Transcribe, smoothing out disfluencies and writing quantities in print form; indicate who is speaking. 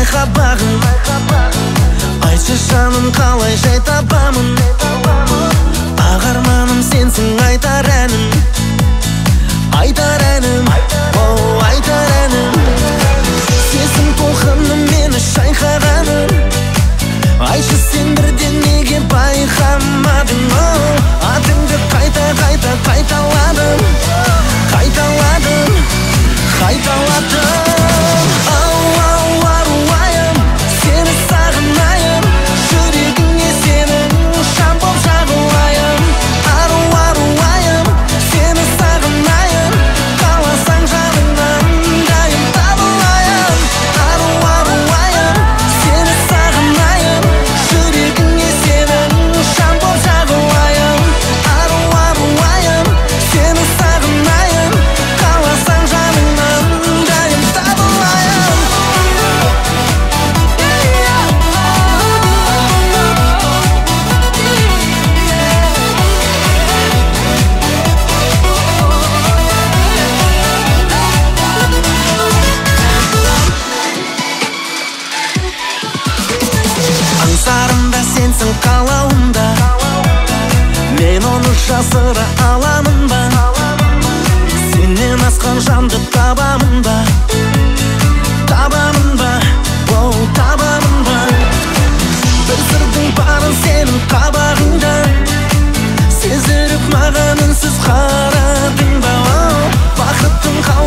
Speaker 1: байқа бағым. Айтшы жаным қалай жай табамын. Ақ арманым сенсің айтар әнім. Айтар әнім, оу айтар әнім. Сезім толқыным мені шайқағаным. Айтшы сен бірден неге байқамадың, оу. Атыңды қайта қайталадым. Қайталадым, қайталадым. Ау аруайым, сені сағынайын. Жүрегіңе сенің шам боп жағылайын. Аруайым, сені сағынайын. Қаласаң жаныңнан дайын табылайын. Аруайым, сені сағынайын. Жүрегіңе сенің шам боп жағылайын. Аруайым, сені сағынайын. Қаласаң жаныңнан дайын табылайын. Аңсарымда сенсің қалауымда. Мен оны жасыра аламын ба? Сенен асқан жанды табамын ба? Табамын ба? Оу, табамын ба? Бір сырдың барын сенің қабағыңда. Сездіріп маған үнсіз қарадың ба? Оу, бақыттың